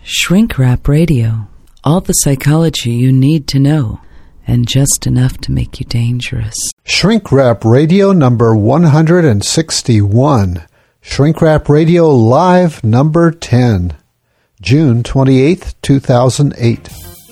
Shrink Wrap Radio. All the psychology you need to know, and just enough to make you dangerous. Shrink Wrap Radio number 161. Shrink Wrap Radio Live number 10. June 28th, 2008.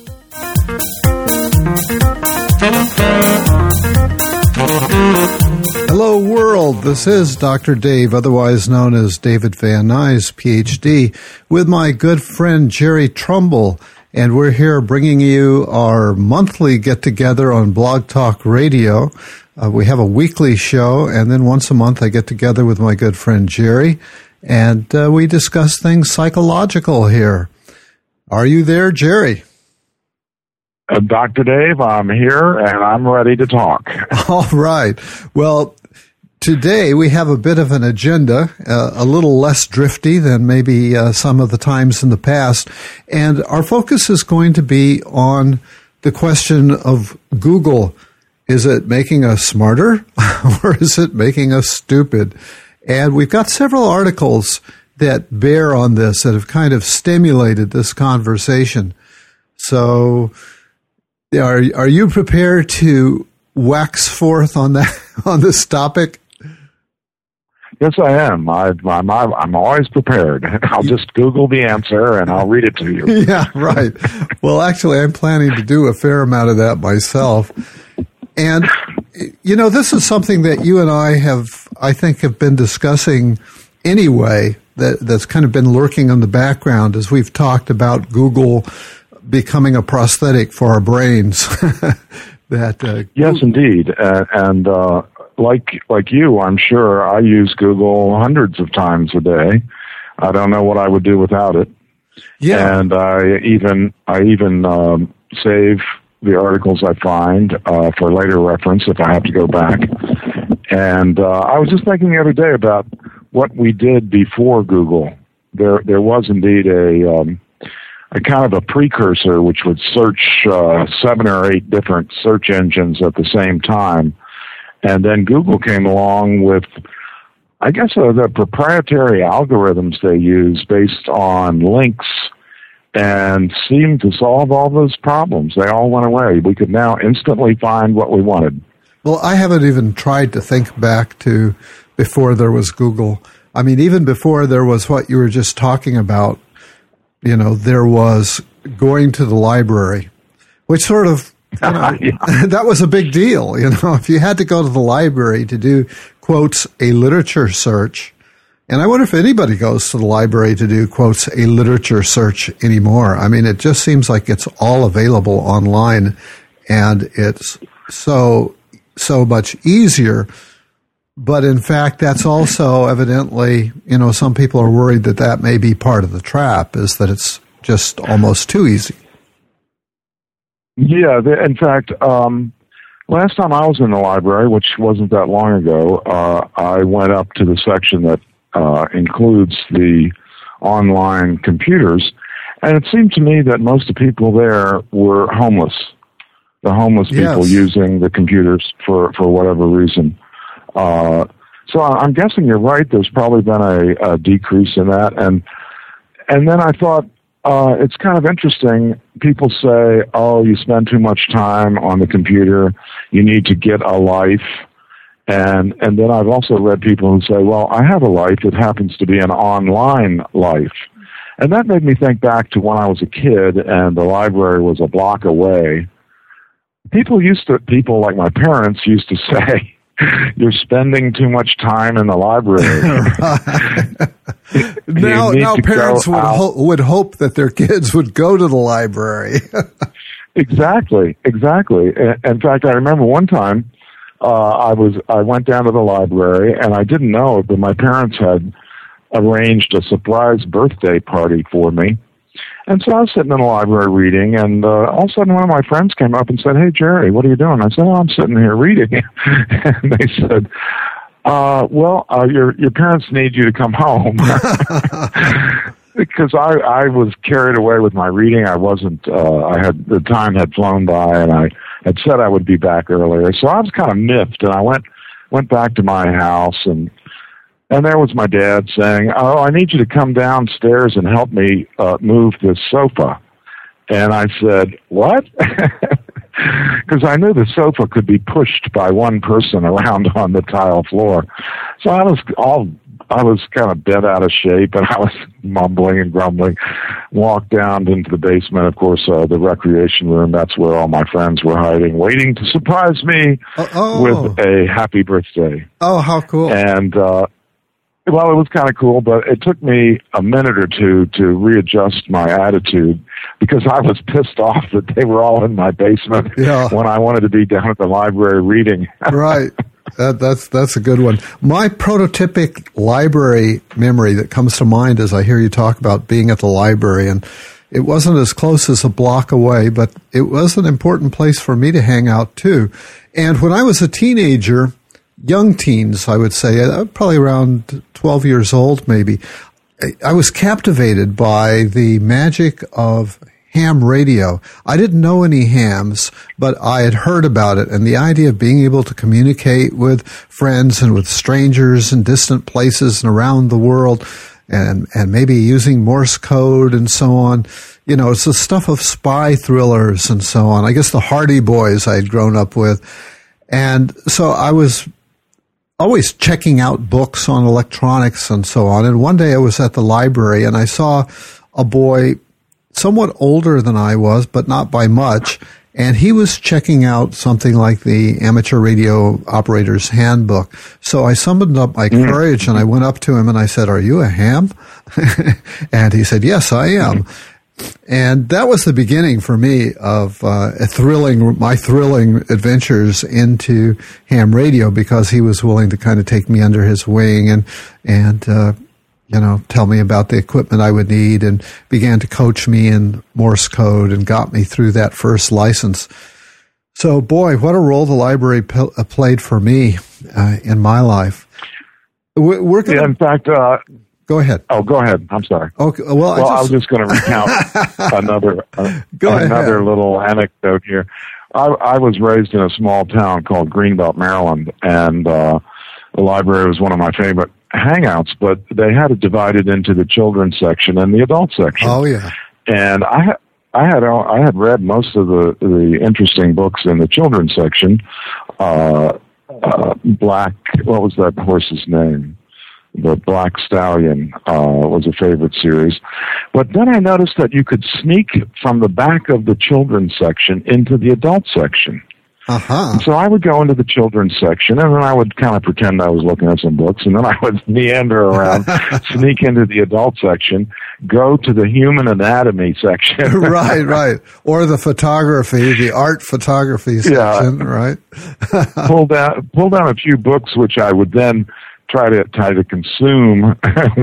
Hello, world. This is Dr. Dave, otherwise known as David Van Nuys, Ph.D., with my good friend Jerry Trumbull, and we're here bringing you our monthly get-together on Blog Talk Radio. We have a weekly show, and then once a month I get together with my good friend Jerry, and we discuss things psychological here. Are you there, Jerry? Dr. Dave, I'm here, and I'm ready to talk. All right. Well, today we have a bit of an agenda, a little less drifty than maybe some of the times in the past, and our focus is going to be on the question of Google. Is it making us smarter, or is it making us stupid? And we've got several articles that bear on this, that have kind of stimulated this conversation. So are you prepared to wax forth on that, on this topic? Yes, I am. I'm always prepared. I'll just Google the answer and I'll read it to you. Yeah, right. Well, actually, I'm planning to do a fair amount of that myself. And, you know, this is something that you and I think, have been discussing anyway, that's kind of been lurking in the background as we've talked about Google becoming a prosthetic for our brains. Yes, indeed. And like you, I'm sure I use Google hundreds of times a day. I don't know what I would do without it. Yeah. And I even save the articles I find for later reference if I have to go back. And I was just thinking the other day about what we did before Google. There was indeed a kind of a precursor which would search 7 or 8 different search engines at the same time. And then Google came along with, I guess, the proprietary algorithms they use based on links, and seemed to solve all those problems. They all went away. We could now instantly find what we wanted. Well, I haven't even tried to think back to before there was Google. I mean, even before there was what you were just talking about, you know, there was going to the library, which sort of, you know, that was a big deal. You know, if you had to go to the library to do, quotes, a literature search, and I wonder if anybody goes to the library to do, quotes, a literature search anymore. I mean, it just seems like it's all available online, and it's so much easier. But in fact, that's also evidently, you know, some people are worried that may be part of the trap, is that it's just almost too easy. Yeah, in fact, last time I was in the library, which wasn't that long ago, I went up to the section that includes the online computers, and it seemed to me that most of the people there were homeless. The homeless people using the computers for whatever reason. So I'm guessing you're right. There's probably been a decrease in that. And then I thought, it's kind of interesting. People say, oh, you spend too much time on the computer. You need to get a life. And then I've also read people who say, well, I have a life. It happens to be an online life. And that made me think back to when I was a kid and the library was a block away. People like my parents used to say, you're spending too much time in the library. Now parents would hope that their kids would go to the library. Exactly. In fact, I remember one time I went down to the library, and I didn't know it, but my parents had arranged a surprise birthday party for me. And so I was sitting in the library reading, and all of a sudden one of my friends came up and said, hey, Jerry, what are you doing? I said, well, I'm sitting here reading. And they said, your parents need you to come home. Because I was carried away with my reading. The time had flown by, and I had said I would be back earlier. So I was kind of miffed, and I went back to my house, and And there was my dad saying, "Oh, I need you to come downstairs and help me move this sofa." And I said, "What?" Because I knew the sofa could be pushed by one person around on the tile floor. So I was kind of bent out of shape, and I was mumbling and grumbling. Walked down into the basement, of course, the recreation room. That's where all my friends were hiding, waiting to surprise me with a happy birthday. Oh, how cool. And, well, it was kind of cool, but it took me a minute or two to readjust my attitude because I was pissed off that they were all in my basement when I wanted to be down at the library reading. Right. That's a good one. My prototypic library memory that comes to mind as I hear you talk about being at the library, and it wasn't as close as a block away, but it was an important place for me to hang out too. And when I was a teenager, young teens, I would say, probably around 12 years old maybe, I was captivated by the magic of ham radio. I didn't know any hams, but I had heard about it, and the idea of being able to communicate with friends and with strangers in distant places and around the world, and maybe using Morse code and so on. You know, it's the stuff of spy thrillers and so on. I guess the Hardy Boys I had grown up with. And so I was always checking out books on electronics and so on. And one day I was at the library and I saw a boy somewhat older than I was, but not by much. And he was checking out something like the Amateur Radio Operator's Handbook. So I summoned up my courage and I went up to him and I said, "Are you a ham?" And he said, "Yes, I am." And that was the beginning for me of my thrilling adventures into ham radio, because he was willing to kind of take me under his wing and tell me about the equipment I would need, and began to coach me in Morse code and got me through that first license. So, boy, what a role the library played for me in my life. We're gonna, in fact, go ahead. Oh, go ahead. I'm sorry. Okay. Well, I was just going to recount another little anecdote here. I was raised in a small town called Greenbelt, Maryland, and the library was one of my favorite hangouts, but they had it divided into the children's section and the adult section. Oh, yeah. And I had read most of the interesting books in the children's section. What was that horse's name? The Black Stallion was a favorite series. But then I noticed that you could sneak from the back of the children's section into the adult section. Uh-huh. So I would go into the children's section, and then I would kind of pretend I was looking at some books, and then I would meander around, sneak into the adult section, go to the human anatomy section. Right. Or the art photography section, right? pull down a few books, which I would then try to consume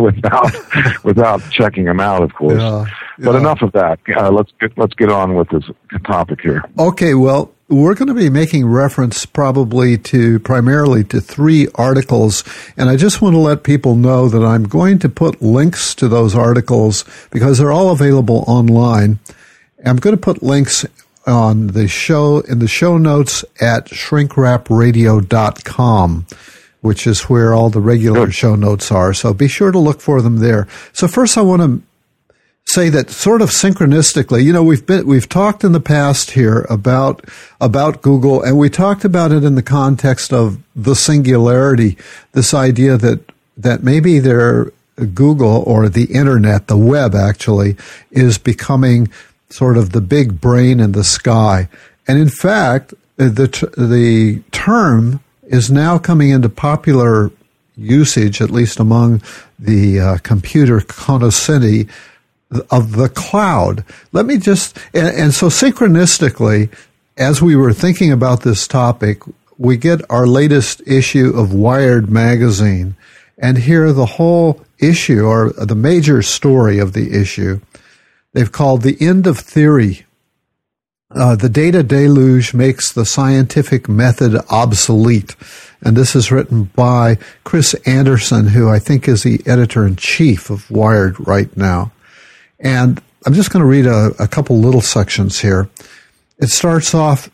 without checking them out, of course. Yeah. But enough of that. Let's get on with this topic here. Okay. Well, we're going to be making reference primarily to 3 articles, and I just want to let people know that I'm going to put links to those articles because they're all available online. I'm going to put links on in the show notes at shrinkwrapradio.com. which is where all the regular show notes are. So be sure to look for them there. So first I want to say that sort of synchronistically, we've talked in the past here about Google, and we talked about it in the context of the singularity, this idea that maybe Google, or the internet, the web actually, is becoming sort of the big brain in the sky. And in fact, the term is now coming into popular usage, at least among the computer cognoscenti, of the cloud. Let me and so synchronistically, as we were thinking about this topic, we get our latest issue of Wired magazine, and here the whole issue, or the major story of the issue, they've called The End of Theory. The data deluge makes the scientific method obsolete. And this is written by Chris Anderson, who I think is the editor-in-chief of Wired right now. And I'm just going to read a couple little sections here. It starts off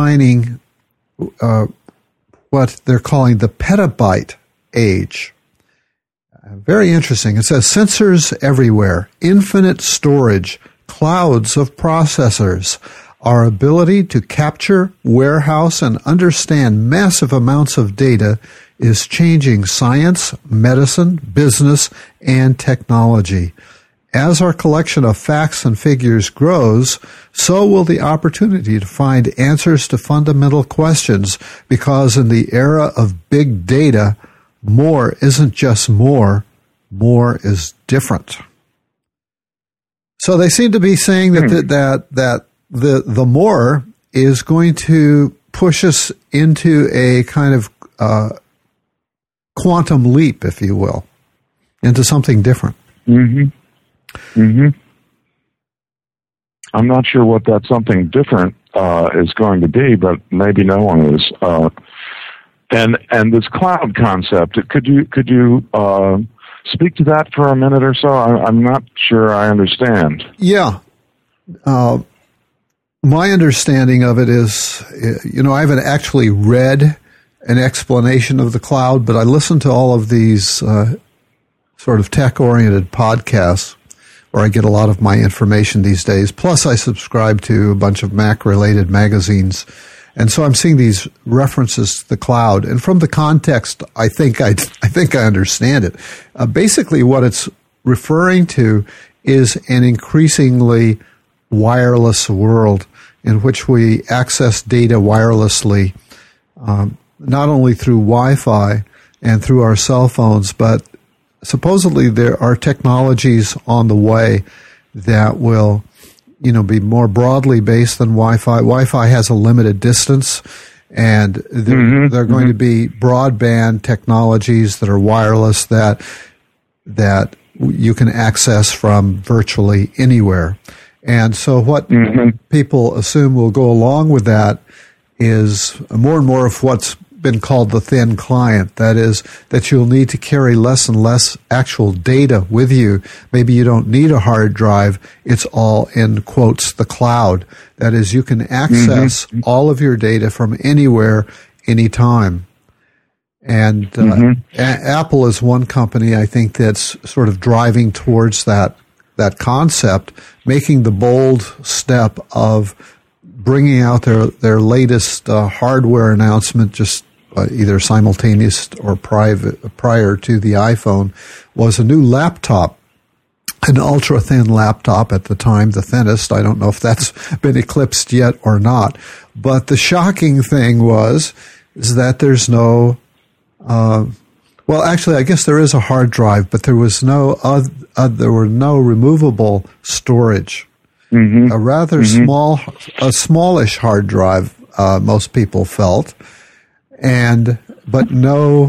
defining what they're calling the petabyte age. Very interesting. It says sensors everywhere, infinite storage, clouds of processors. Our ability to capture, warehouse, and understand massive amounts of data is changing science, medicine, business, and technology. As our collection of facts and figures grows, so will the opportunity to find answers to fundamental questions, because in the era of big data, more isn't just more is different. So they seem to be saying that the more is going to push us into a kind of quantum leap, if you will, into something different. Mm-hmm. Mm-hmm. I'm not sure what that something different is going to be, but maybe no one is. And this cloud concept, could you speak to that for a minute or so? I'm not sure I understand. Yeah. My understanding of it is, I haven't actually read an explanation of the cloud, but I listen to all of these sort of tech-oriented podcasts where I get a lot of my information these days. Plus, I subscribe to a bunch of Mac-related magazines. And so I'm seeing these references to the cloud. And from the context, I think I understand it. Basically, what it's referring to is an increasingly wireless world in which we access data wirelessly, not only through Wi-Fi and through our cell phones, but supposedly there are technologies on the way that will, be more broadly based than Wi-Fi. Wi-Fi has a limited distance, and there are going to be broadband technologies that are wireless that you can access from virtually anywhere. And so what people assume will go along with that is more and more of what's been called the thin client. That is, that you'll need to carry less and less actual data with you. Maybe you don't need a hard drive. It's all in quotes, the cloud. That is, you can access all of your data from anywhere, anytime. And Apple is one company, I think, that's sort of driving towards that concept, making the bold step of bringing out their latest hardware announcement, just either simultaneous or prior to the iPhone, was a new laptop, an ultra-thin laptop at the time, the thinnest. I don't know if that's been eclipsed yet or not. But the shocking thing is that there's no, well, actually, I guess there is a hard drive, but there was there were no removable storage. A rather smallish hard drive, most people felt, but no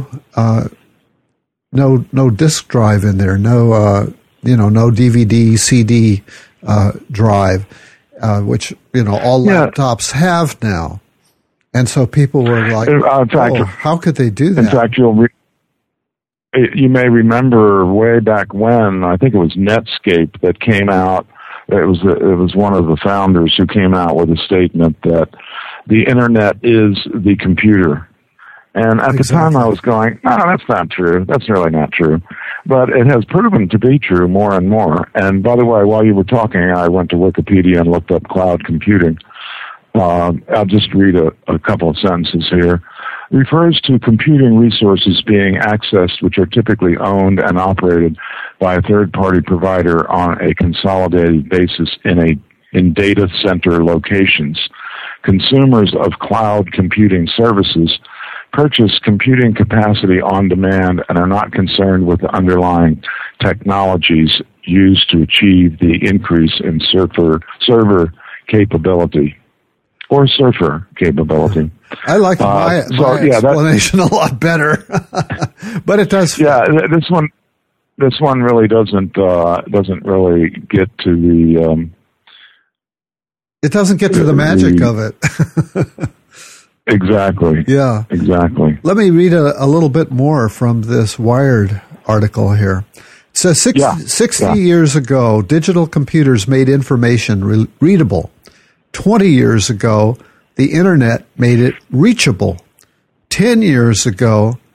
disk drive in there, no DVD, CD drive, which all laptops have now, and so people were like, how could they do that? In fact, you may remember way back when, I think it was Netscape that came out. It was one of the founders who came out with a statement that the internet is the computer. And at the time I was going, no, that's not true. That's really not true. But it has proven to be true more and more. And by the way, while you were talking, I went to Wikipedia and looked up cloud computing. I'll just read a couple of sentences here. Refers to computing resources being accessed which are typically owned and operated by a third-party provider on a consolidated basis in data center locations. Consumers of cloud computing services purchase computing capacity on demand and are not concerned with the underlying technologies used to achieve the increase in server capability. Or surfer capability. I like my explanation a lot better, but it does. Yeah, this one really doesn't really get to the. It doesn't get to the magic of it. Exactly. Yeah. Exactly. Let me read a little bit more from this Wired article here. It says 60 years ago, digital computers made information readable. 20 years ago, the internet made it reachable. 10 years ago,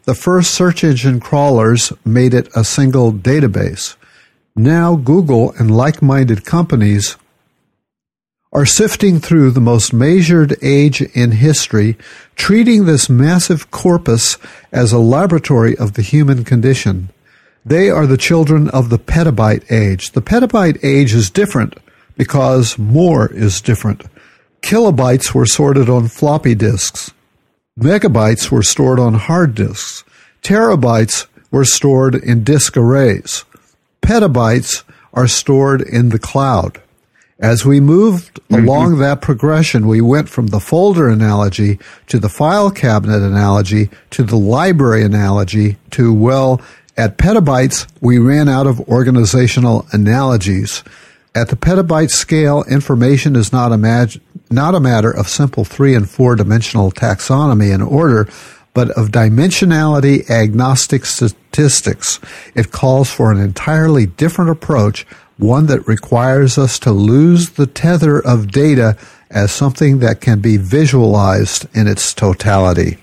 the first search engine crawlers made it a single database. Now Google and like-minded companies are sifting through the most measured age in history, treating this massive corpus as a laboratory of the human condition. They are the children of the petabyte age. The petabyte age is different because more is different. Kilobytes were sorted on floppy disks. Megabytes were stored on hard disks. Terabytes were stored in disk arrays. Petabytes are stored in the cloud. As we moved along that progression, we went from the folder analogy to the file cabinet analogy to the library analogy to, well, at petabytes, we ran out of organizational analogies. At the petabyte scale, information is not a matter of simple 3- and 4-dimensional taxonomy and order, but of dimensionality agnostic statistics. It calls for an entirely different approach, one that requires us to lose the tether of data as something that can be visualized in its totality.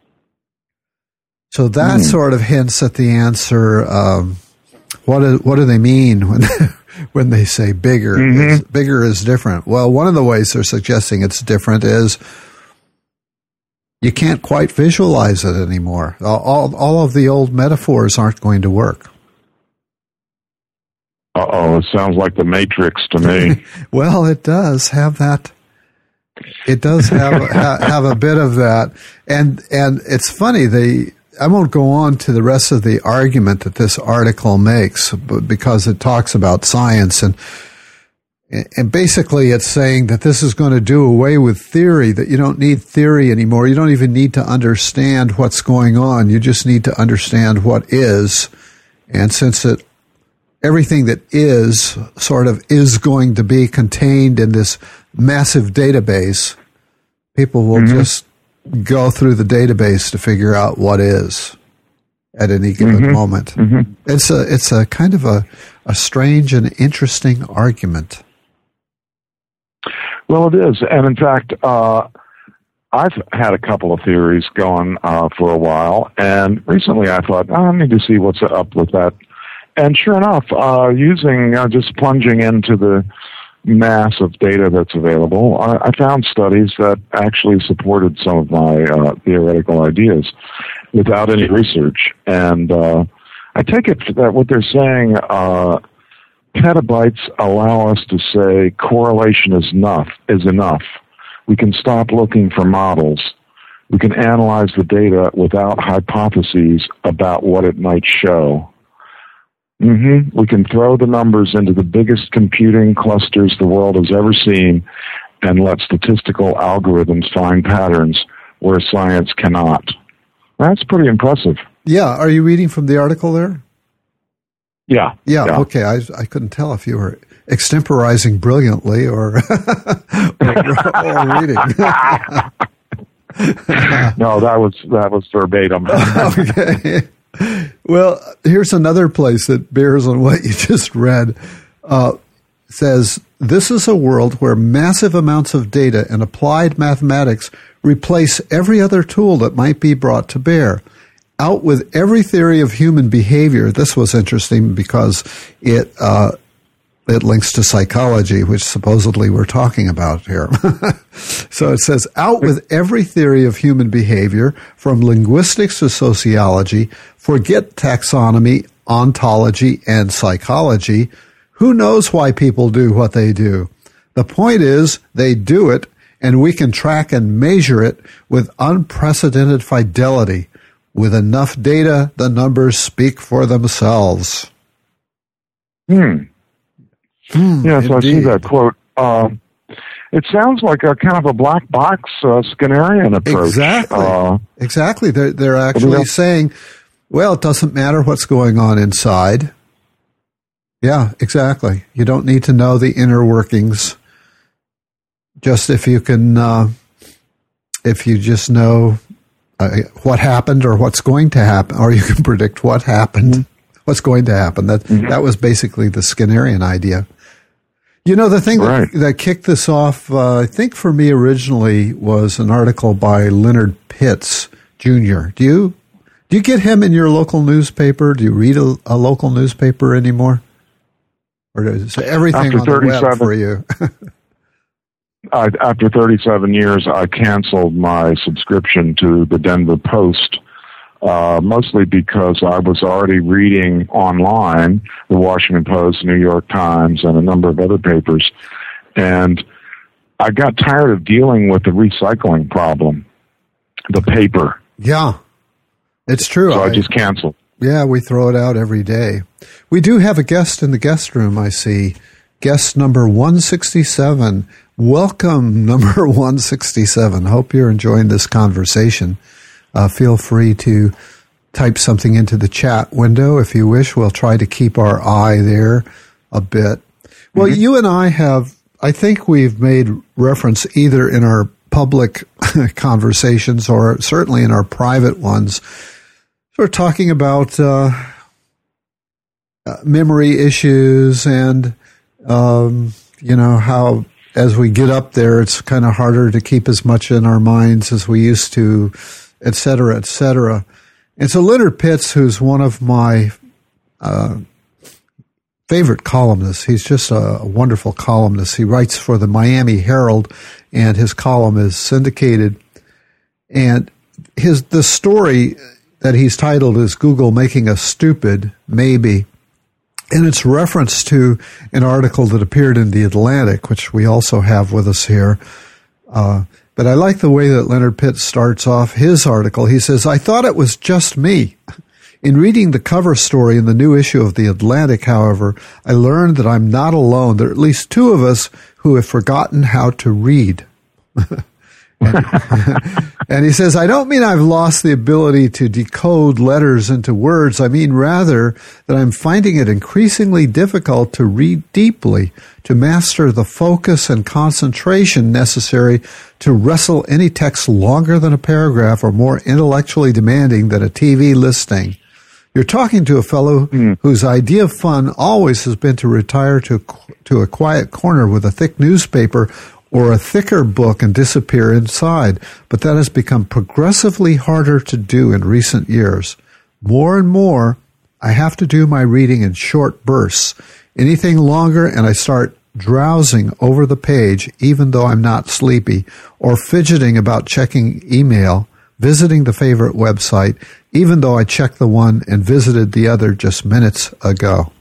So that sort of hints at the answer. What do they mean when they say bigger? Bigger is different. Well, one of the ways they're suggesting it's different is you can't quite visualize it anymore. All of the old metaphors aren't going to work. Uh-oh, it sounds like the Matrix to me. Well, it does have that. It does have a bit of that. And it's funny, I won't go on to the rest of the argument that this article makes, because it talks about science, and basically it's saying that this is going to do away with theory, that you don't need theory anymore. You don't even need to understand what's going on. You just need to understand what is. And since everything that is sort of is going to be contained in this massive database, people will just go through the database to figure out what is at any given moment. It's a kind of a strange and interesting argument. Well, it is. And in fact, I've had a couple of theories going for a while, and recently I thought, I need to see what's up with that. And sure enough, just plunging into the mass of data that's available, I found studies that actually supported some of my theoretical ideas without any research. And I take it that what they're saying, petabytes allow us to say correlation is enough. We can stop looking for models. We can analyze the data without hypotheses about what it might show. We can throw the numbers into the biggest computing clusters the world has ever seen and let statistical algorithms find patterns where science cannot. That's pretty impressive. Yeah. Are you reading from the article there? Yeah. Okay. I couldn't tell if you were extemporizing brilliantly or reading. No, that was verbatim. Okay. Well, here's another place that bears on what you just read. Says, this is a world where massive amounts of data and applied mathematics replace every other tool that might be brought to bear. Out with every theory of human behavior. This was interesting because it links to psychology, which supposedly we're talking about here. So it says, out with every theory of human behavior, from linguistics to sociology, forget taxonomy, ontology, and psychology. Who knows why people do what they do? The point is, they do it, and we can track and measure it with unprecedented fidelity. With enough data, the numbers speak for themselves. Yes, indeed. I see that quote. It sounds like a kind of a black box Skinnerian approach. Exactly. They're actually saying, well, it doesn't matter what's going on inside. Yeah, exactly. You don't need to know the inner workings. Just if you can, if you just know what happened or what's going to happen, or you can predict what happened, what's going to happen. That was basically the Skinnerian idea. You know, the thing that kicked this off, I think for me originally, was an article by Leonard Pitts, Jr. Do Do you get him in your local newspaper? Do you read a local newspaper anymore? Or is everything on the web for you? After 37 years, I canceled my subscription to the Denver Post, mostly because I was already reading online the Washington Post, New York Times, and a number of other papers. And I got tired of dealing with the recycling problem, the paper. Yeah, it's true. So I just canceled. Yeah, we throw it out every day. We do have a guest in the guest room, I see. Guest number 167. Welcome, number 167. Hope you're enjoying this conversation. Feel free to type something into the chat window if you wish. We'll try to keep our eye there a bit. Well, you and I think we've made reference either in our public conversations or certainly in our private ones. We're talking about memory issues and, how as we get up there, it's kind of harder to keep as much in our minds as we used to, et cetera, et cetera. And so Leonard Pitts, who's one of my favorite columnists, he's just a wonderful columnist. He writes for the Miami Herald, and his column is syndicated. And the story that he's titled is Google Making Us Stupid, Maybe. And it's reference to an article that appeared in The Atlantic, which we also have with us here. But I like the way that Leonard Pitts starts off his article. He says, I thought it was just me. In reading the cover story in the new issue of The Atlantic, however, I learned that I'm not alone. There are at least two of us who have forgotten how to read. And he says, I don't mean I've lost the ability to decode letters into words. I mean rather that I'm finding it increasingly difficult to read deeply, to master the focus and concentration necessary to wrestle any text longer than a paragraph or more intellectually demanding than a TV listing. You're talking to a fellow whose idea of fun always has been to retire to a quiet corner with a thick newspaper or a thicker book and disappear inside, but that has become progressively harder to do in recent years. More and more, I have to do my reading in short bursts. Anything longer and I start drowsing over the page, even though I'm not sleepy, or fidgeting about checking email, visiting the favorite website, even though I checked the one and visited the other just minutes ago.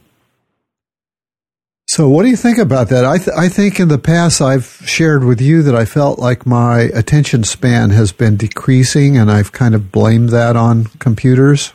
So what do you think about that? I think in the past I've shared with you that I felt like my attention span has been decreasing, and I've kind of blamed that on computers.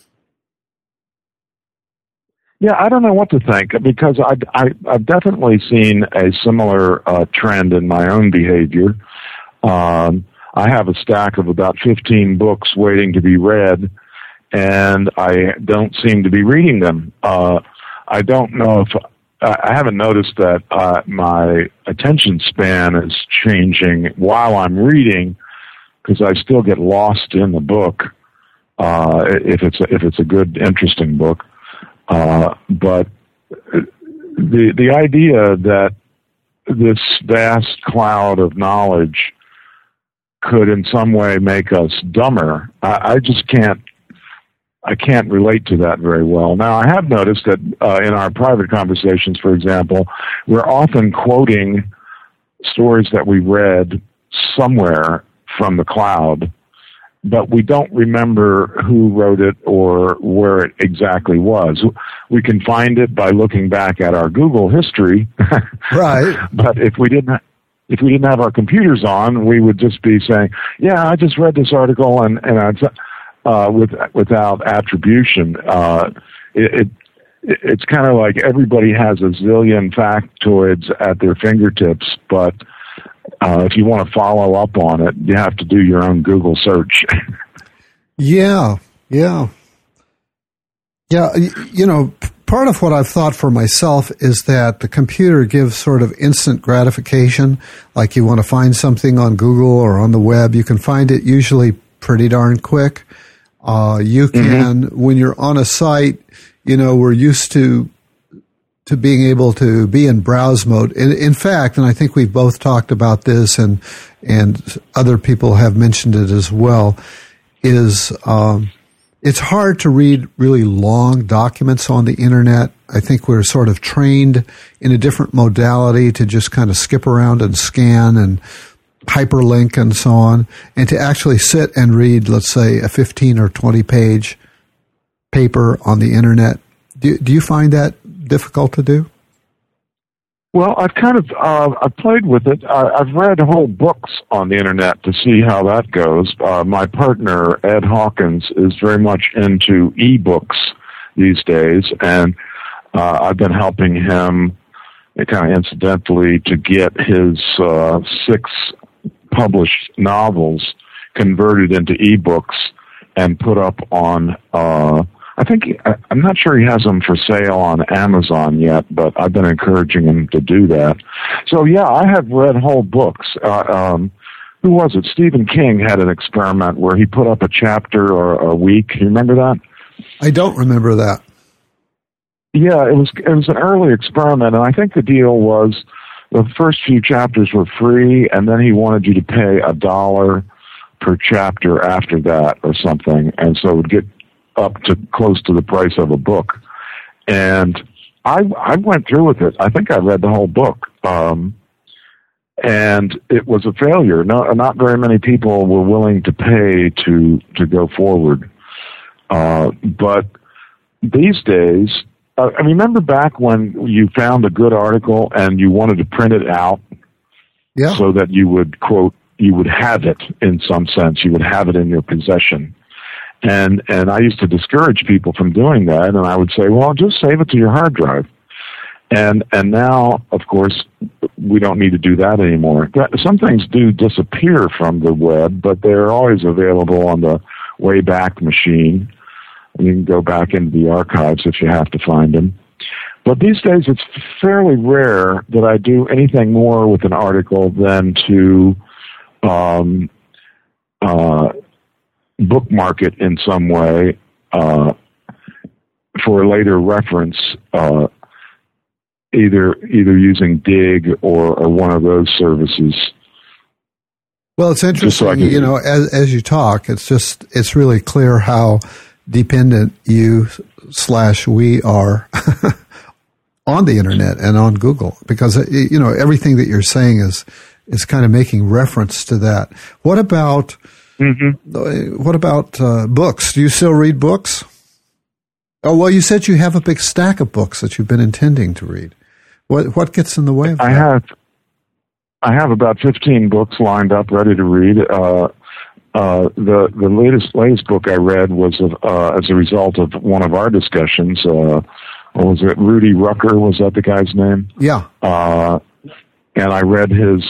Yeah, I don't know what to think, because I've definitely seen a similar trend in my own behavior. I have a stack of about 15 books waiting to be read, and I don't seem to be reading them. I don't know if I haven't noticed that my attention span is changing while I'm reading, because I still get lost in the book if it's a good, interesting book. But the idea that this vast cloud of knowledge could in some way make us dumber, I just can't relate to that very well. Now, I have noticed that in our private conversations, for example, we're often quoting stories that we read somewhere from the cloud, but we don't remember who wrote it or where it exactly was. We can find it by looking back at our Google history. Right. But if we didn't have our computers on, we would just be saying, yeah, I just read this article and without attribution. It's kind of like everybody has a zillion factoids at their fingertips, but if you want to follow up on it, you have to do your own Google search. Yeah. Part of what I've thought for myself is that the computer gives sort of instant gratification. Like you want to find something on Google or on the web, you can find it usually pretty darn quick. You can, when you're on a site, we're used to being able to be in browse mode. In fact, and I think we've both talked about this and other people have mentioned it as well, is It's hard to read really long documents on the internet. I think we're sort of trained in a different modality to just kind of skip around and scan and hyperlink and so on, and to actually sit and read, let's say, a 15 or 20 page paper on the internet. Do you find that difficult to do? Well, I've kind of I've played with it. I've read whole books on the internet to see how that goes. My partner, Ed Hawkins, is very much into ebooks these days, and I've been helping him kind of incidentally to get his 6 published novels converted into ebooks and put up on I'm not sure he has them for sale on Amazon yet, but I've been encouraging him to do that. So yeah, I have read whole books. Who was it? Stephen King had an experiment where he put up a chapter or a week. You remember that? I don't remember that. Yeah, it was an early experiment, and I think the deal was the first few chapters were free, and then he wanted you to pay $1 per chapter after that or something, and so it would get up to close to the price of a book. And I went through with it. I think I read the whole book. And it was a failure. Not very many people were willing to pay to go forward. But these days, I remember back when you found a good article and you wanted to print it out, yeah, so that you would, quote, you would have it in some sense. You would have it in your possession. And I used to discourage people from doing that, and I would say, well, just save it to your hard drive. And now, of course, we don't need to do that anymore. Some things do disappear from the web, but they're always available on the Wayback Machine. You can go back into the archives if you have to find them. But these days, it's fairly rare that I do anything more with an article than to bookmark it in some way for later reference, either using Dig or one of those services. Well, it's interesting, so as you talk, it's really clear how dependent you/we are on the internet and on Google, because everything that you're saying is kind of making reference to that. What about books? Do you still read books? Oh, well, you said you have a big stack of books that you've been intending to read. What gets in the way of that? I have about 15 books lined up, ready to read. The latest book I read was as a result of one of our discussions. What was it? Rudy Rucker, was that the guy's name? Yeah. And I read his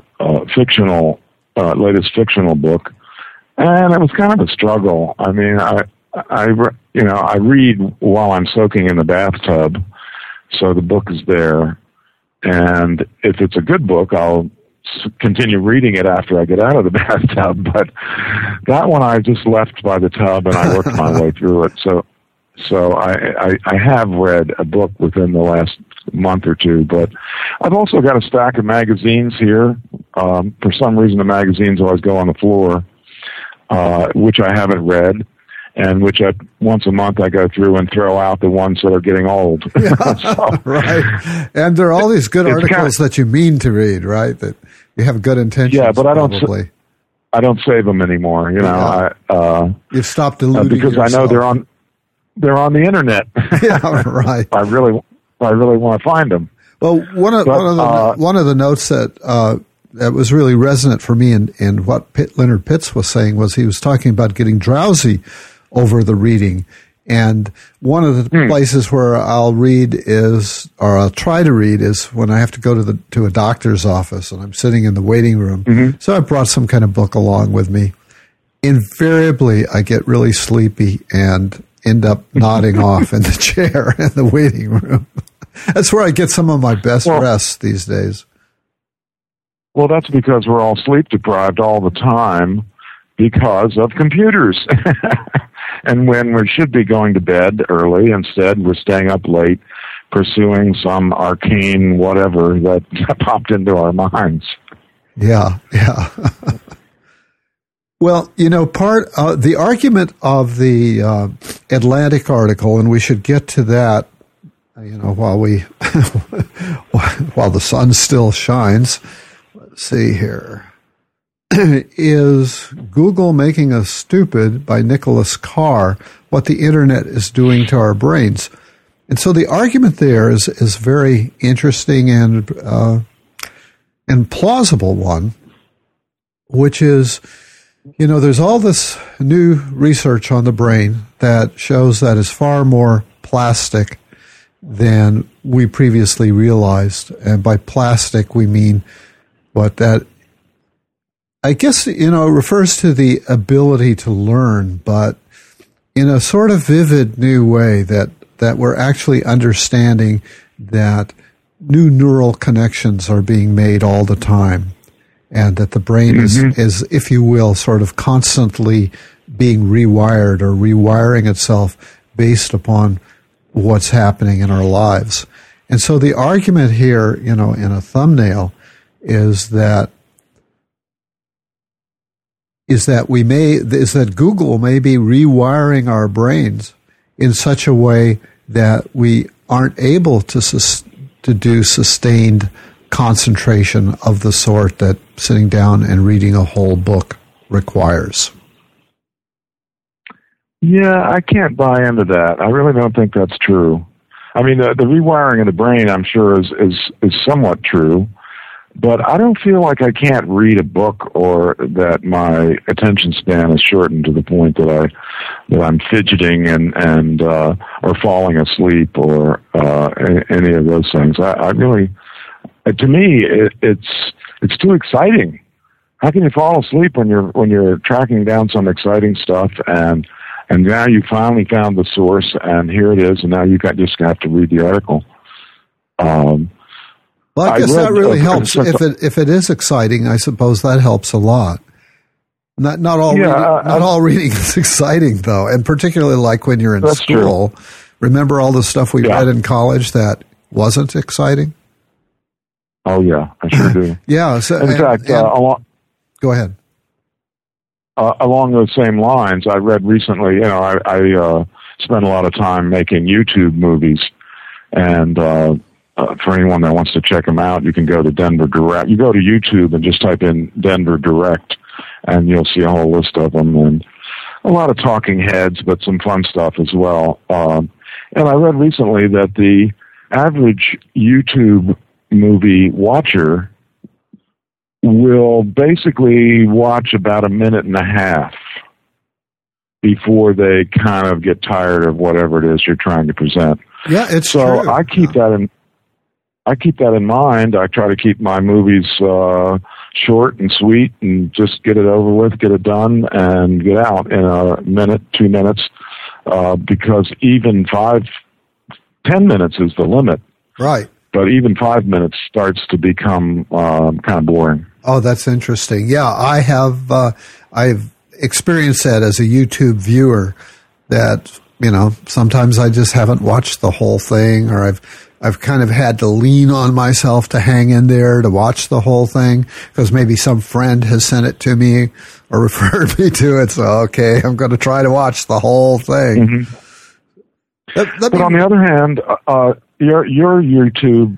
latest fictional book, and it was kind of a struggle. I mean, I read while I'm soaking in the bathtub, so the book is there. And if it's a good book, I'll continue reading it after I get out of the bathtub. But that one I just left by the tub, and I worked my way through it. So I have read a book within the last month or two, but I've also got a stack of magazines here. For some reason, the magazines always go on the floor, which I haven't read, and which once a month I go through and throw out the ones that are getting old. Yeah, right. And there are all these good articles that you mean to read, right? That you have good intentions. Yeah, but I don't save them anymore. You've stopped deluding because yourself. I know they're on the internet. Yeah, right. I really want to find them. Well, one of the notes that was really resonant for me in what Leonard Pitts was saying was he was talking about getting drowsy over the reading. And one of the places where I'll try to read is when I have to go to a doctor's office and I'm sitting in the waiting room. Mm-hmm. So I brought some kind of book along with me. Invariably, I get really sleepy and end up nodding off in the chair in the waiting room. That's where I get some of my best rest these days. Well, that's because we're all sleep deprived all the time because of computers. And when we should be going to bed early, instead we're staying up late pursuing some arcane whatever that popped into our minds. Yeah. Well, part the argument of the Atlantic article, and we should get to that, while while the sun still shines. Let's see here. Is Google Making Us Stupid by Nicholas Carr, What the Internet is Doing to Our Brains. And so the argument there is very interesting and plausible one, which is, there's all this new research on the brain that shows that it's far more plastic than we previously realized. And by plastic, we mean that I guess, it refers to the ability to learn, but in a sort of vivid new way that we're actually understanding that new neural connections are being made all the time, and that the brain is, if you will, sort of constantly being rewired or rewiring itself based upon what's happening in our lives. And so the argument here, in a thumbnail is that Google may be rewiring our brains in such a way that we aren't able to do sustained concentration of the sort that sitting down and reading a whole book requires. Yeah, I can't buy into that. I really don't think that's true. I mean, the rewiring of the brain, I'm sure, is somewhat true. But I don't feel like I can't read a book, or that my attention span is shortened to the point that I'm fidgeting and or falling asleep, or any of those things. I really, to me, it's too exciting. How can you fall asleep when you're tracking down some exciting stuff, and now you finally found the source, and here it is, and now you just have to read the article. Well, I guess that really helps. If it is exciting, I suppose that helps a lot. Not all reading is exciting, though, and particularly like when you're in school. True. Remember all the stuff we read in college that wasn't exciting? Oh yeah, I sure do. Yeah. So, in fact, go ahead. Along those same lines, I read recently. I spent a lot of time making YouTube movies, and for anyone that wants to check them out, you can go to Denver Direct. You go to YouTube and just type in Denver Direct, and you'll see a whole list of them, and a lot of talking heads, but some fun stuff as well. And I read recently that the average YouTube movie watcher will basically watch about a minute and a half before they kind of get tired of whatever it is you're trying to present. Yeah, it's so true. I keep that in mind. I try to keep my movies short and sweet, and just get it over with, get it done, and get out in a minute, 2 minutes, because even 10 minutes is the limit. Right. But even 5 minutes starts to become kind of boring. Oh, that's interesting. Yeah, I've experienced that as a YouTube viewer, that, sometimes I just haven't watched the whole thing, or I've kind of had to lean on myself to hang in there to watch the whole thing, because maybe some friend has sent it to me or referred me to it. So, okay, I'm going to try to watch the whole thing. Mm-hmm. But on the other hand, your YouTube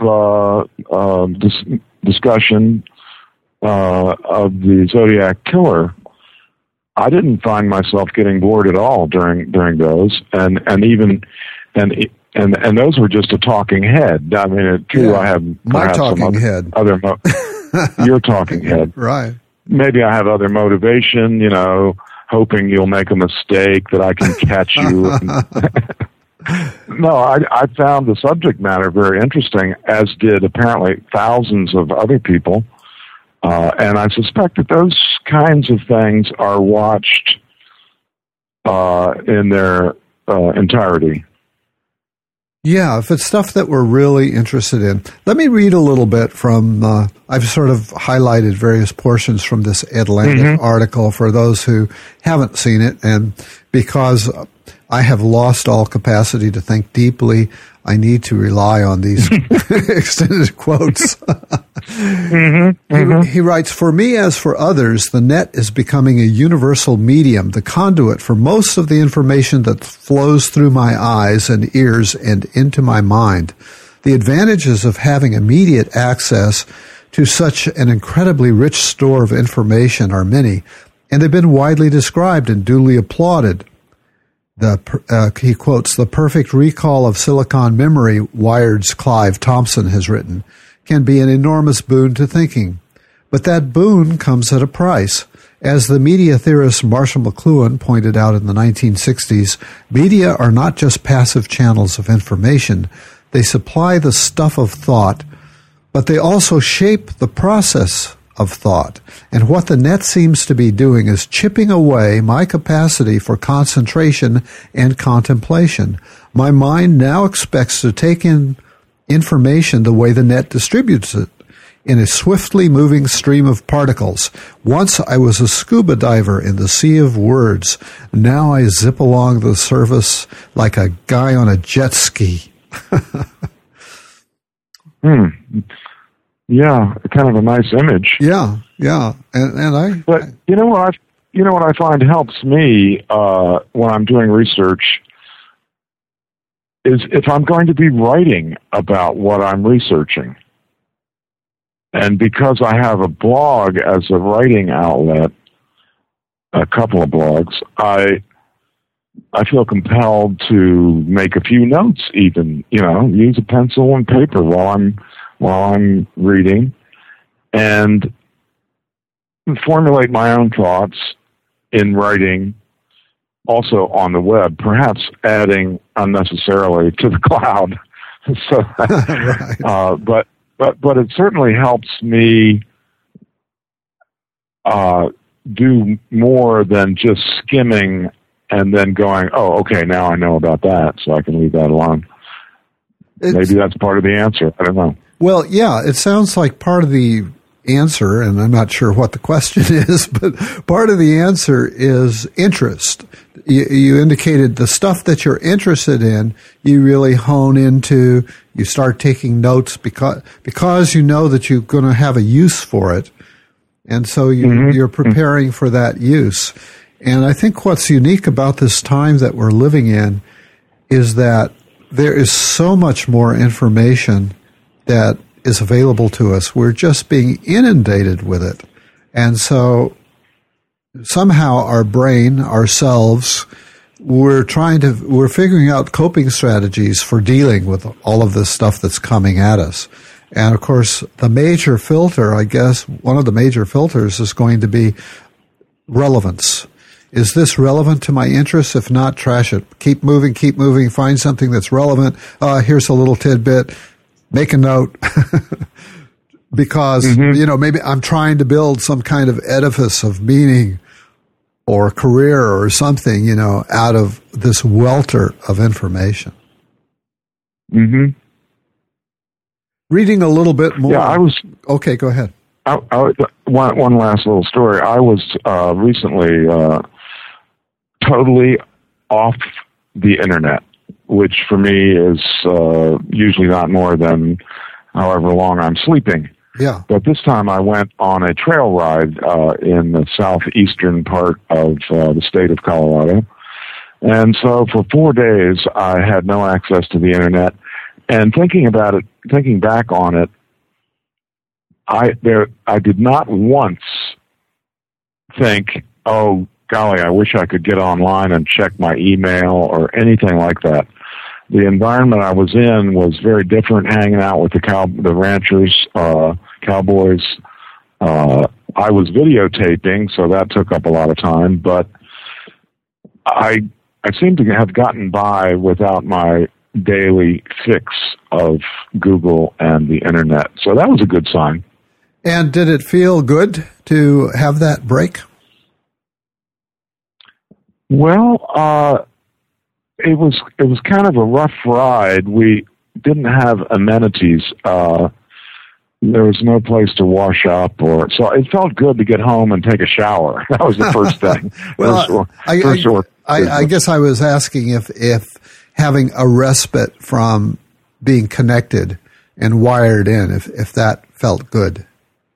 discussion of the Zodiac Killer, I didn't find myself getting bored at all during those, and those were just a talking head. I mean, it's true. Yeah, I have my talking head. Your talking head, right? Maybe I have other motivation. Hoping you'll make a mistake that I can catch you. No, I found the subject matter very interesting, as did apparently thousands of other people. And I suspect that those kinds of things are watched in their entirety. Yeah, if it's stuff that we're really interested in. Let me read a little bit from, I've sort of highlighted various portions from this Atlantic article for those who haven't seen it. And because I have lost all capacity to think deeply, I need to rely on these extended quotes. He writes, "For me, as for others, the net is becoming a universal medium, the conduit for most of the information that flows through my eyes and ears and into my mind. The advantages of having immediate access to such an incredibly rich store of information are many, and they've been widely described and duly applauded." He quotes, "The perfect recall of silicon memory," Wired's Clive Thompson has written, "can be an enormous boon to thinking. But that boon comes at a price. As the media theorist Marshall McLuhan pointed out in the 1960s, media are not just passive channels of information. They supply the stuff of thought, but they also shape the process of thought. And what the net seems to be doing is chipping away my capacity for concentration and contemplation. My mind now expects to take in information the way the net distributes it, in a swiftly moving stream of particles. Once I was a scuba diver in the sea of words. Now I zip along the surface like a guy on a jet ski." Yeah, kind of a nice image. Yeah, and But you know what I find helps me when I'm doing research is if I'm going to be writing about what I'm researching. And because I have a blog as a writing outlet, a couple of blogs, I feel compelled to make a few notes, even, use a pencil and paper while I'm reading, and formulate my own thoughts in writing, also on the web, perhaps adding unnecessarily to the cloud. So, right. But it certainly helps me do more than just skimming and then going, oh, okay, now I know about that, so I can leave that alone. Maybe that's part of the answer. I don't know. Well, yeah, it sounds like part of the answer, and I'm not sure what the question is, but part of the answer is interest. You indicated the stuff that you're interested in, you really hone into, you start taking notes because you know that you're going to have a use for it. And so you're preparing for that use. And I think what's unique about this time that we're living in is that there is so much more information that is available to us. We're just being inundated with it. And so somehow our brain, ourselves, we're figuring out coping strategies for dealing with all of this stuff that's coming at us. And of course, the major filter, I guess, one of the major filters is going to be relevance. Is this relevant to my interests? If not, trash it. Keep moving, find something that's relevant. Here's a little tidbit. Make a note. Because, maybe I'm trying to build some kind of edifice of meaning or career or something, out of this welter of information. Mm-hmm. Reading a little bit more. Yeah, Okay, go ahead. One last little story. I was recently totally off the internet, which for me is usually not more than however long I'm sleeping. Yeah. But this time I went on a trail ride in the southeastern part of the state of Colorado. And so for 4 days I had no access to the internet. And thinking back on it, I did not once think, oh, golly, I wish I could get online and check my email or anything like that. The environment I was in was very different, hanging out with the ranchers, cowboys. I was videotaping, so that took up a lot of time, but I seem to have gotten by without my daily fix of Google and the internet. So that was a good sign. And did it feel good to have that break? Well, it was kind of a rough ride. We didn't have amenities. There was no place to wash up, so it felt good to get home and take a shower. That was the first thing. Well, I guess I was asking if having a respite from being connected and wired in, if that felt good.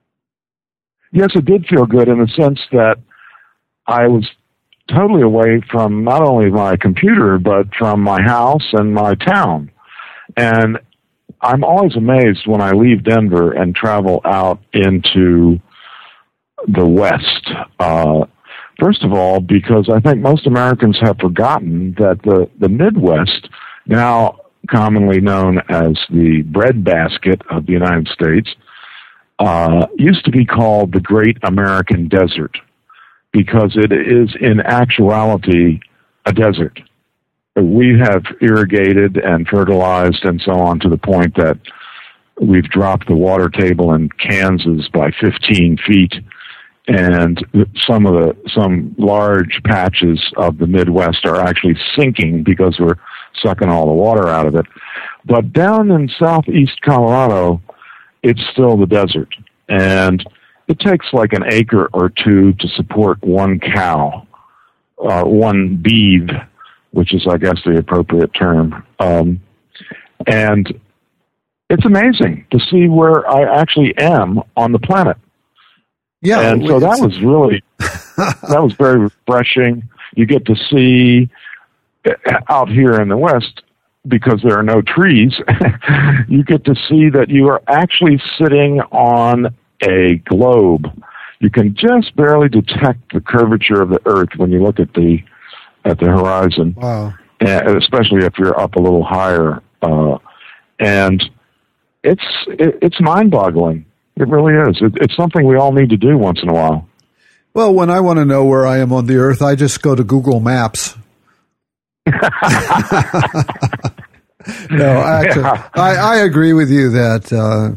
Yes, it did feel good in the sense that I was totally away from not only my computer, but from my house and my town. And I'm always amazed when I leave Denver and travel out into the West. First of all, because I think most Americans have forgotten that the Midwest, now commonly known as the breadbasket of the United States, used to be called the Great American Desert, because it is in actuality a desert. We have irrigated and fertilized and so on to the point that we've dropped the water table in Kansas by 15 feet, and some large patches of the Midwest are actually sinking because we're sucking all the water out of it. But down in southeast Colorado, it's still the desert, and it takes like an acre or two to support one cow, one beeve, which is, I guess, the appropriate term. And it's amazing to see where I actually am on the planet. Yeah, and so that was very refreshing. You get to see out here in the West, because there are no trees, you get to see that you are actually sitting on a globe. You can just barely detect the curvature of the Earth when you look at the horizon. Wow. And especially if you're up a little higher. And it's mind-boggling. It really is. It's something we all need to do once in a while. Well, when I want to know where I am on the Earth, I just go to Google Maps. No, actually, yeah. I agree with you that,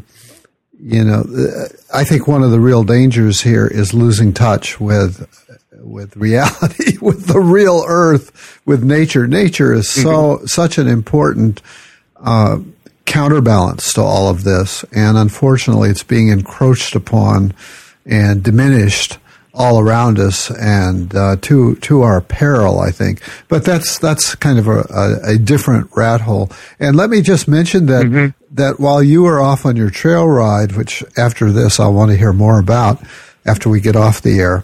I think one of the real dangers here is losing touch with reality, with the real Earth, with nature. Nature is such an important counterbalance to all of this, and unfortunately it's being encroached upon and diminished all around us, and to our peril, I think. But that's kind of a different rat hole. And let me just mention that that while you were off on your trail ride, which after this I want to hear more about after we get off the air,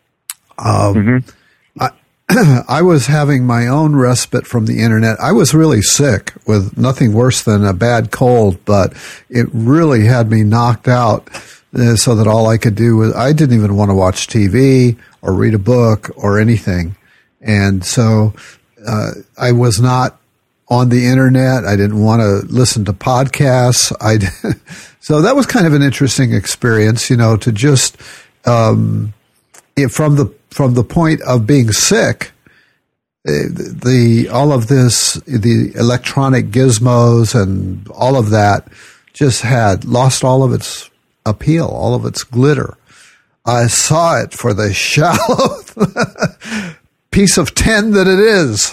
I was having my own respite from the internet. I was really sick with nothing worse than a bad cold, but it really had me knocked out so that all I could do was, I didn't even want to watch TV or read a book or anything. And so I was not on the internet. I didn't want to listen to podcasts. So that was kind of an interesting experience, to just from the point of being sick, all of this, the electronic gizmos and all of that just had lost all of its appeal, all of its glitter. I saw it for the shallow piece of tin that it is.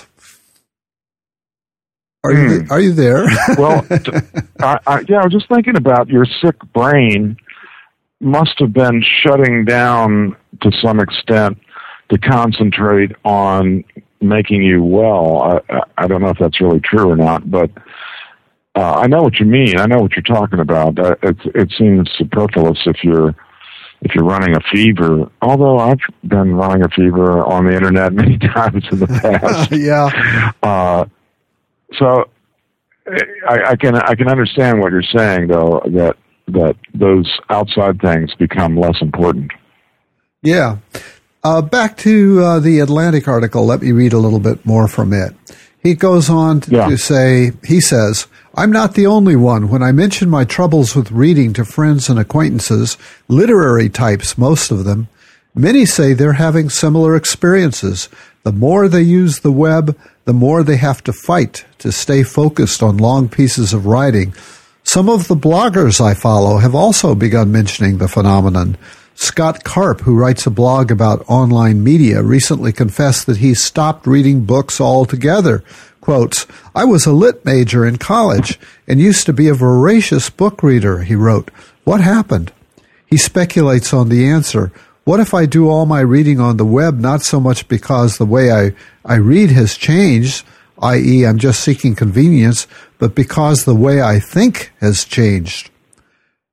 Are you there? Well, I was just thinking about your sick brain must have been shutting down to some extent to concentrate on making you well. I don't know if that's really true or not, but I know what you mean. I know what you're talking about. It seems superfluous if you're running a fever. Although I've been running a fever on the internet many times in the past. Yeah. So I can understand what you're saying, though, that those outside things become less important. Yeah. Back to the Atlantic article. Let me read a little bit more from it. He goes on to say, he says, "I'm not the only one. When I mention my troubles with reading to friends and acquaintances, literary types, most of them, many say they're having similar experiences. The more they use the web, the more they have to fight to stay focused on long pieces of writing. Some of the bloggers I follow have also begun mentioning the phenomenon. Scott Karp, who writes a blog about online media, recently confessed that he stopped reading books altogether. Quotes, "I was a lit major in college and used to be a voracious book reader," he wrote. "What happened?" He speculates on the answer. What if I do all my reading on the web, not so much because the way I read has changed, i.e. I'm just seeking convenience, but because the way I think has changed?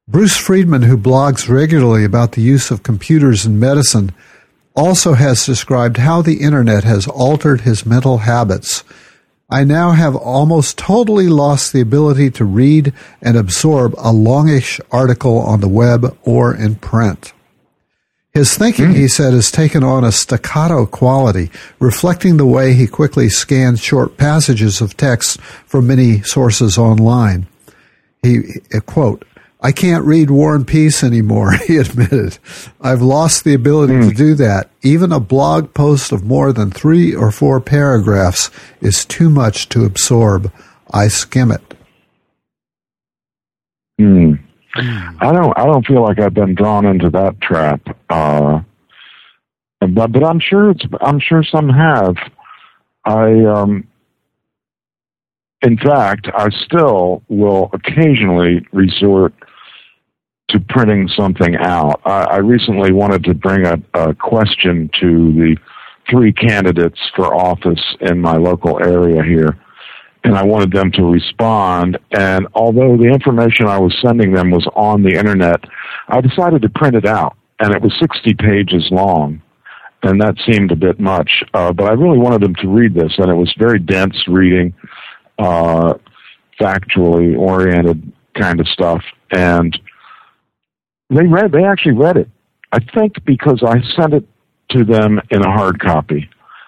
Bruce Friedman, who blogs regularly about the use of computers in medicine, also has described how the internet has altered his mental habits. I now have almost totally lost the ability to read and absorb a longish article on the web or in print. His thinking, he said, has taken on a staccato quality, reflecting the way he quickly scans short passages of text from many sources online. He, quote, "I can't read War and Peace anymore," he admitted. "I've lost the ability to do that. Even a blog post of more than 3 or 4 paragraphs is too much to absorb. I skim it." I don't feel like I've been drawn into that trap. But I'm sure some have. In fact, I still will occasionally resort to printing something out. I recently wanted to bring a question to the 3 candidates for office in my local area here, and I wanted them to respond. And although the information I was sending them was on the internet, I decided to print it out, and it was 60 pages long, and that seemed a bit much. But I really wanted them to read this, and it was very dense reading, factually oriented kind of stuff, and they actually read it. I think because I sent it to them in a hard copy.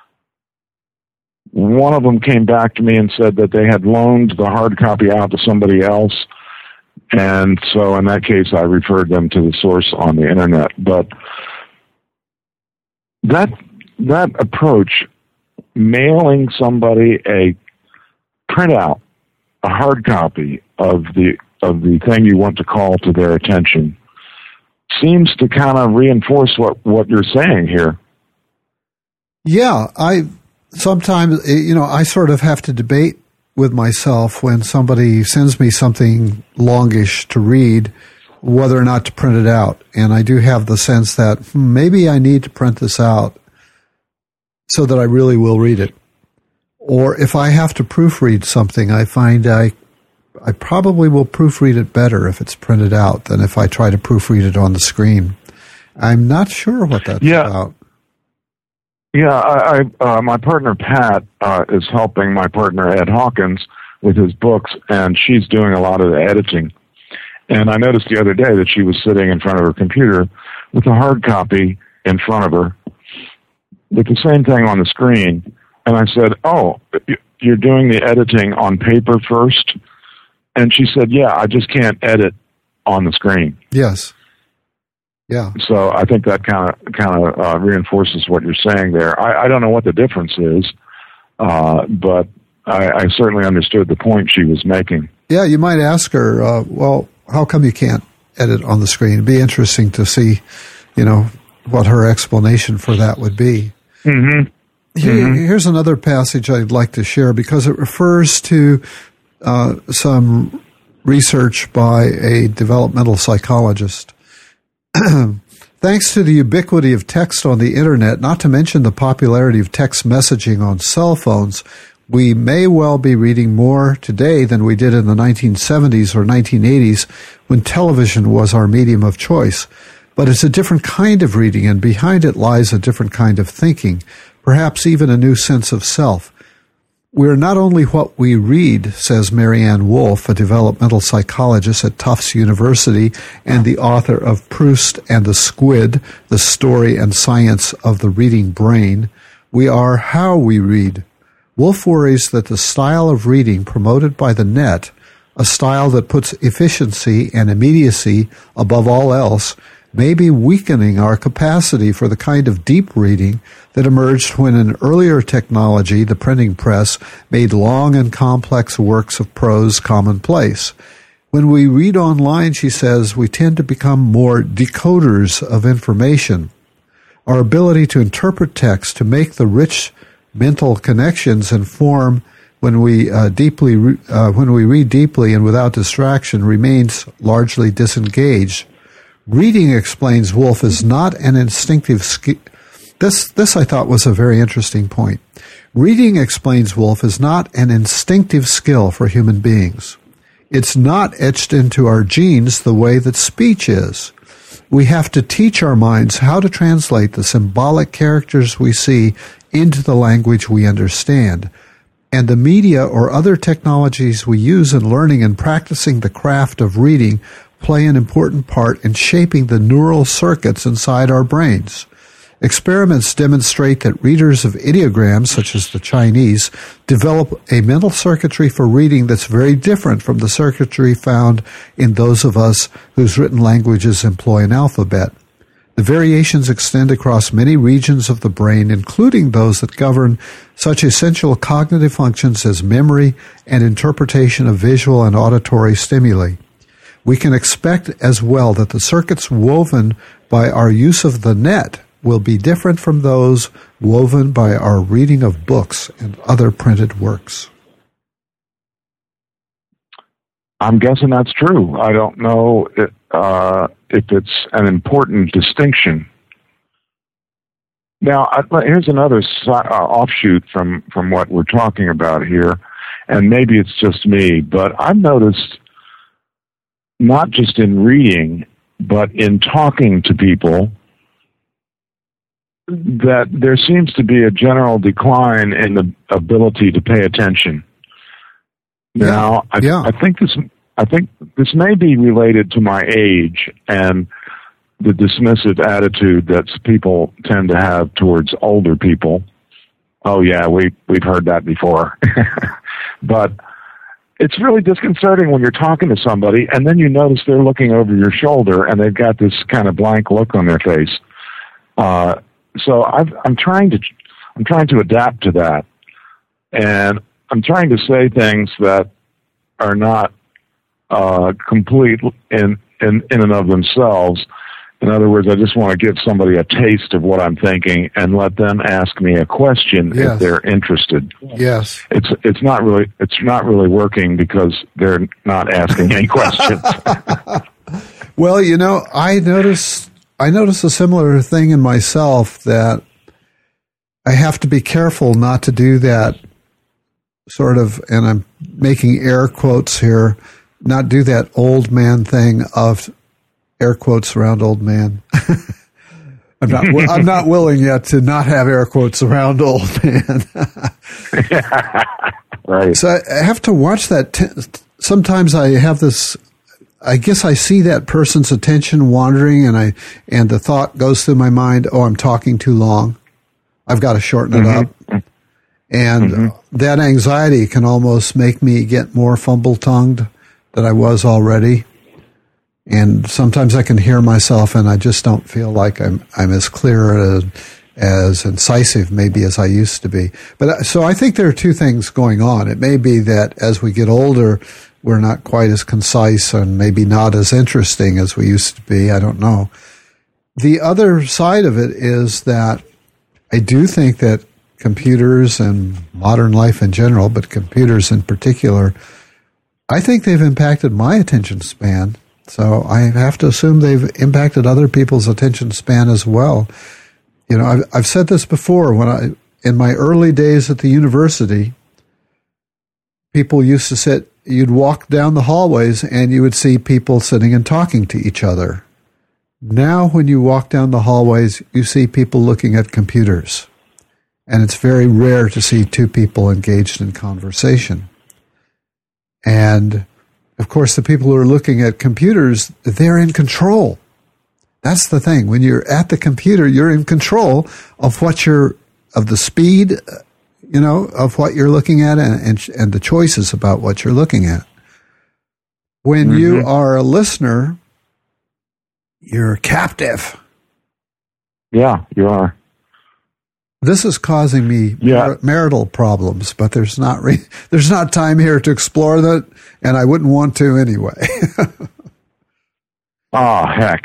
One of them came back to me and said that they had loaned the hard copy out to somebody else, and so in that case I referred them to the source on the internet. But that approach, mailing somebody a printout, a hard copy of the thing you want to call to their attention, seems to kind of reinforce what you're saying here. Yeah, sometimes, I sort of have to debate with myself when somebody sends me something longish to read, whether or not to print it out. And I do have the sense that maybe I need to print this out so that I really will read it. Or if I have to proofread something, I find I probably will proofread it better if it's printed out than if I try to proofread it on the screen. I'm not sure what that's about. Yeah, my partner Pat is helping my partner Ed Hawkins with his books, and she's doing a lot of the editing. And I noticed the other day that she was sitting in front of her computer with a hard copy in front of her with the same thing on the screen. And I said, "Oh, you're doing the editing on paper first?" And she said, "Yeah, I just can't edit on the screen." Yes. Yeah. So I think that kind of reinforces what you're saying there. I don't know what the difference is, but I certainly understood the point she was making. Yeah, you might ask her, well, how come you can't edit on the screen? It'd be interesting to see, what her explanation for that would be. Mm-hmm. Here's another passage I'd like to share because it refers to some research by a developmental psychologist. Thanks to the ubiquity of text on the internet, not to mention the popularity of text messaging on cell phones, we may well be reading more today than we did in the 1970s or 1980s when television was our medium of choice. But it's a different kind of reading, and behind it lies a different kind of thinking, perhaps even a new sense of self. We're not only what we read, says Marianne Wolf, a developmental psychologist at Tufts University and the author of Proust and the Squid, The Story and Science of the Reading Brain. We are how we read. Wolf worries that the style of reading promoted by the net, a style that puts efficiency and immediacy above all else, may be weakening our capacity for the kind of deep reading that emerged when an earlier technology, the printing press, made long and complex works of prose commonplace. When we read online, she says, we tend to become more decoders of information. Our ability to interpret text, to make the rich mental connections and form when we read deeply and without distraction, remains largely disengaged. Reading, explains Wolf, is not an instinctive skill. This I thought was a very interesting point. Reading, explains Wolf, is not an instinctive skill for human beings. It's not etched into our genes the way that speech is. We have to teach our minds how to translate the symbolic characters we see into the language we understand. And the media or other technologies we use in learning and practicing the craft of reading play an important part in shaping the neural circuits inside our brains. Experiments demonstrate that readers of ideograms, such as the Chinese, develop a mental circuitry for reading that's very different from the circuitry found in those of us whose written languages employ an alphabet. The variations extend across many regions of the brain, including those that govern such essential cognitive functions as memory and interpretation of visual and auditory stimuli. We can expect as well that the circuits woven by our use of the net will be different from those woven by our reading of books and other printed works. I'm guessing that's true. I don't know if it's an important distinction. Now, here's another offshoot from what we're talking about here, and maybe it's just me, but I've noticed, not just in reading, but in talking to people, that there seems to be a general decline in the ability to pay attention. Now, I think this may be related to my age and the dismissive attitude that people tend to have towards older people. Oh yeah, we've heard that before. But it's really disconcerting when you're talking to somebody and then you notice they're looking over your shoulder and they've got this kind of blank look on their face. So I'm trying to adapt to that, and I'm trying to say things that are not complete in and of themselves. In other words, I just want to give somebody a taste of what I'm thinking and let them ask me a question if they're interested. Yes, it's not really working because they're not asking any questions. Well, I noticed a similar thing in myself, that I have to be careful not to do that sort of, and I'm making air quotes here, not do that old man thing of air quotes around old man. I'm not willing yet to not have air quotes around old man. Right. So I have to watch that. Sometimes I have this, I guess I see that person's attention wandering, and the thought goes through my mind, oh, I'm talking too long. I've got to shorten it up. And that anxiety can almost make me get more fumble-tongued than I was already. And sometimes I can hear myself, and I just don't feel like I'm as clear, as incisive maybe as I used to be. But so I think there are two things going on. It may be that as we get older, we're not quite as concise and maybe not as interesting as we used to be. I don't know. The other side of it is that I do think that computers and modern life in general, but computers in particular, I think they've impacted my attention span. So I have to assume they've impacted other people's attention span as well. I've said this before. In my early days at the university, people used to sit, you'd walk down the hallways and you would see people sitting and talking to each other. Now, when you walk down the hallways, you see people looking at computers. And it's very rare to see two people engaged in conversation. And, of course, the people who are looking at computers, they're in control. That's the thing. When you're at the computer, you're in control of of the speed, of what you're looking at and the choices about what you're looking at. When you are a listener, you're captive. Yeah, you are. This is causing me marital problems, but there's not time here to explore that, and I wouldn't want to anyway. Oh, heck.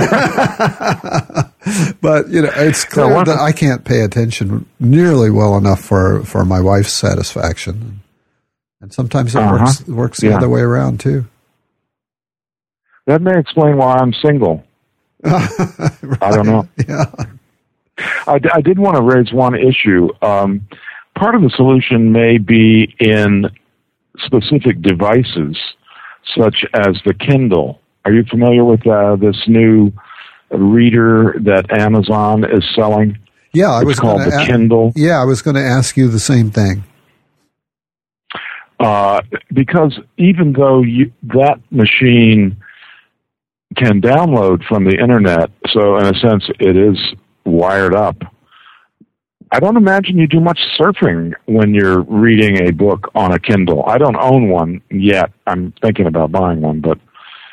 But, it's clear that I can't pay attention nearly well enough for my wife's satisfaction. And sometimes it works the other way around, too. That may explain why I'm single. Right. I don't know. Yeah. I did want to raise one issue. Part of the solution may be in specific devices such as the Kindle. Are you familiar with this new reader that Amazon is selling? Yeah, it's called the Kindle. Yeah, I was going to ask you the same thing. Because even though that machine can download from the internet, so in a sense it is wired up, I don't imagine you do much surfing when you're reading a book on a Kindle. I don't own one yet. I'm thinking about buying one, but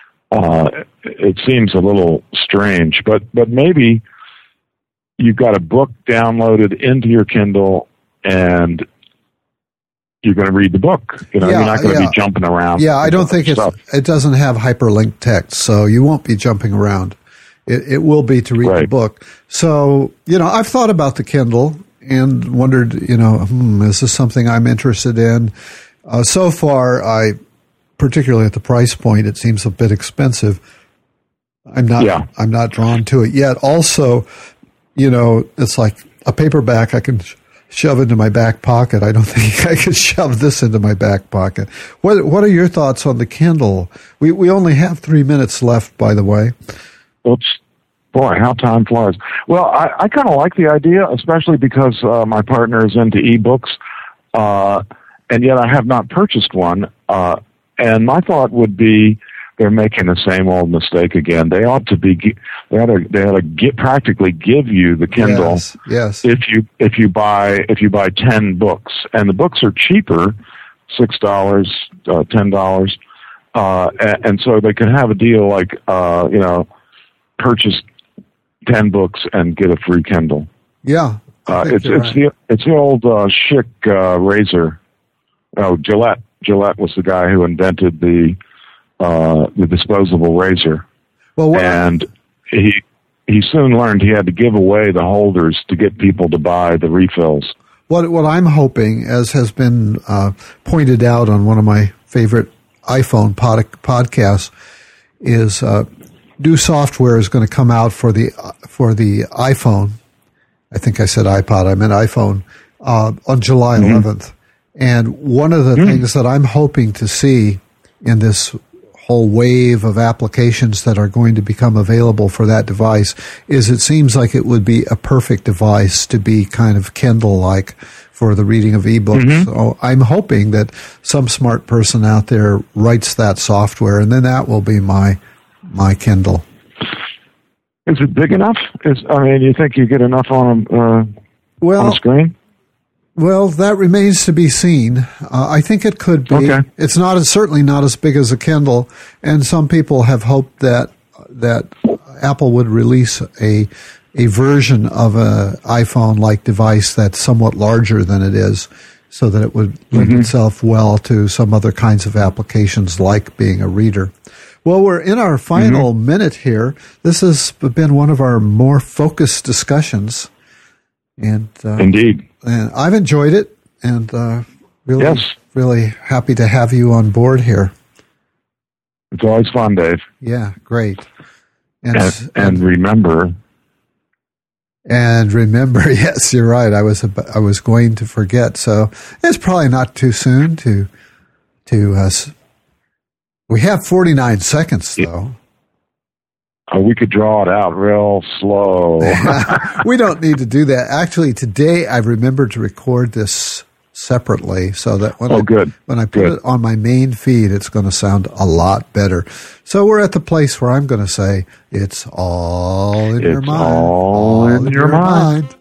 it seems a little strange. But maybe you've got a book downloaded into your Kindle and you're going to read the book. You're not going to be jumping around. Yeah, I don't think it doesn't have hyperlinked text, so you won't be jumping around. It will be to read the book. So, I've thought about the Kindle and wondered, is this something I'm interested in? So far, particularly at the price point, it seems a bit expensive. I'm not drawn to it yet. Also, it's like a paperback I can shove into my back pocket. I don't think I could shove this into my back pocket. What are your thoughts on the Kindle? We only have 3 minutes left, by the way. Oops. Boy, how time flies. Well, I kind of like the idea, especially because my partner is into ebooks, and yet I have not purchased one. And my thought would be they're making the same old mistake again. They ought to practically give you the Kindle. Yes. If you buy 10 books, and the books are cheaper, $6, $10, and so they could have a deal like purchase 10 books and get a free Kindle. Yeah, it's the old Schick razor. Oh, Gillette. Gillette was the guy who invented the disposable razor. Well, and he soon learned he had to give away the holders to get people to buy the refills. What I'm hoping, as has been pointed out on one of my favorite iPhone podcasts, is new software is going to come out for the iPhone. I think I said iPod. I meant iPhone on July 11th. And one of the things that I'm hoping to see in this whole wave of applications that are going to become available for that device is it seems like it would be a perfect device to be kind of Kindle-like for the reading of ebooks. So I'm hoping that some smart person out there writes that software, and then that will be my Kindle. Is it big enough? You think you get enough on a screen? Well, that remains to be seen. I think it could be. Okay. It's certainly not as big as a Kindle, and some people have hoped that Apple would release a version of an iPhone-like device that's somewhat larger than it is, so that it would lend itself well to some other kinds of applications like being a reader. Well, we're in our final minute here. This has been one of our more focused discussions. And indeed. And I've enjoyed it, and really happy to have you on board here. It's always fun, Dave. Yeah, great. And remember. And remember, yes, you're right. I was going to forget. So it's probably not too soon to we have 49 seconds though. We could draw it out real slow. We don't need to do that. Actually, today I remembered to record this separately so that when I put it on my main feed, it's going to sound a lot better. So we're at the place where I'm going to say, it's all in your mind. All in your mind.